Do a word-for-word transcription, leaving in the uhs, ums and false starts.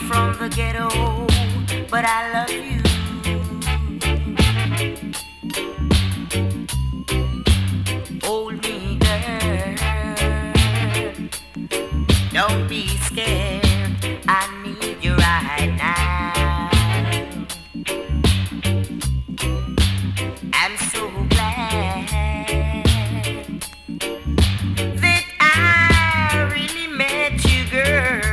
from the ghetto, but I love you. Hold me, girl. Don't be scared. I need you right now. I'm so glad that I really met you, girl.